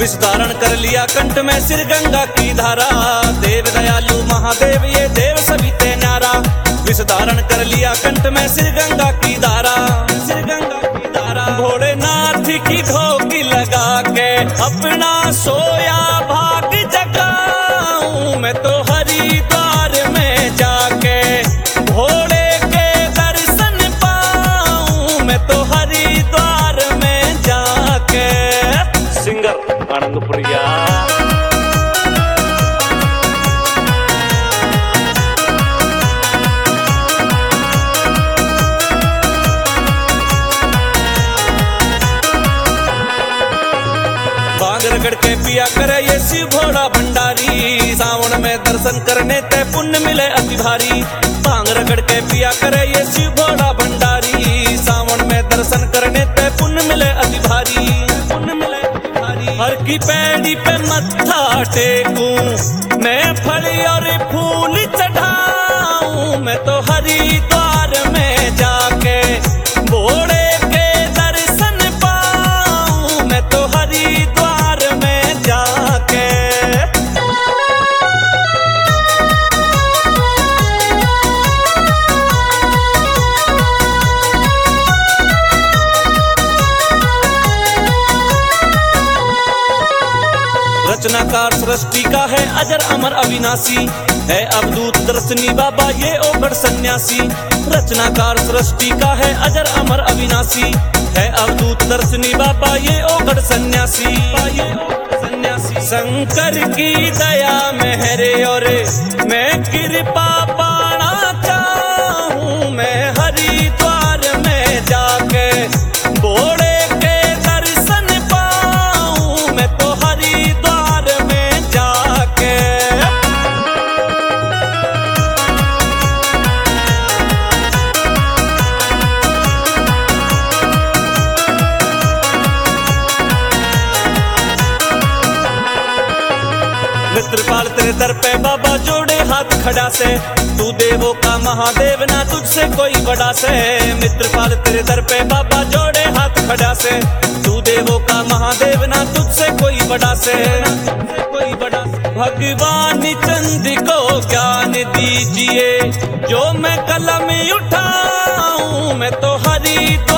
विष धारण कर लिया कंठ में सिर गंगा की धारा। देव दयालु महादेव ये देव सभी ते न्यारा। विष धारण कर लिया कंठ में सिर गंगा की धारा, सिर गंगा की धारा। भोलेनाथ की ढोकी लगा के अपना सोया भाग जगाऊं मैं तो हरिद्वार में जाके भोले के दर्शन पाऊं मैं तो हरिद्वार में जाके। सिंगर आनंदपुरिया। रगड़ के पिया करे ये शिव भोला भंडारी। सावन में दर्शन करने ते पुण्य मिले अति भारी। भांग रगड़ के पिया करे ये शिव भोला भंडारी। सावन में दर्शन करने ते पुण्य मिले अति भारी, पुण्य मिले अति भारी। हर की पैड़ी पे मत्था टेकूं मैं फल और फूल चढ़ाऊं मैं तो हरिद्वार में जाके भोले के दर्शन पाऊं मैं तो हरिद्वार जाके। रचनाकार सृष्टि का है अजर अमर अविनाशी। है अवधूत दर्शनी बाबा ये ओगढ़ सन्यासी। रचनाकार सृष्टि का है अजर अमर अविनाशी। है अवधूत दर्शनी बाबा ये ओगढ़ सन्यासी। शंकर की दया मेहरे और मैं कृपा पाना चाहूं मैं हरिद्वार में जाके भोले के दर्शन पाऊं मैं तो हरिद्वार में जाके। मित्रपाल तेरे दर पे बाबा जोड़े हाथ खड़ा से। तू देवों का महादेव ना तुझसे कोई बड़ा से। मित्रपाल तेरे दर पे बाबा जोड़े हाथ खड़ा से। तू देवों का महादेव ना तुझसे कोई बड़ा से, कोई बड़ा से। भगवान चंद को ज्ञान दीजिए जो मैं कलम उठाऊं मैं तो हरि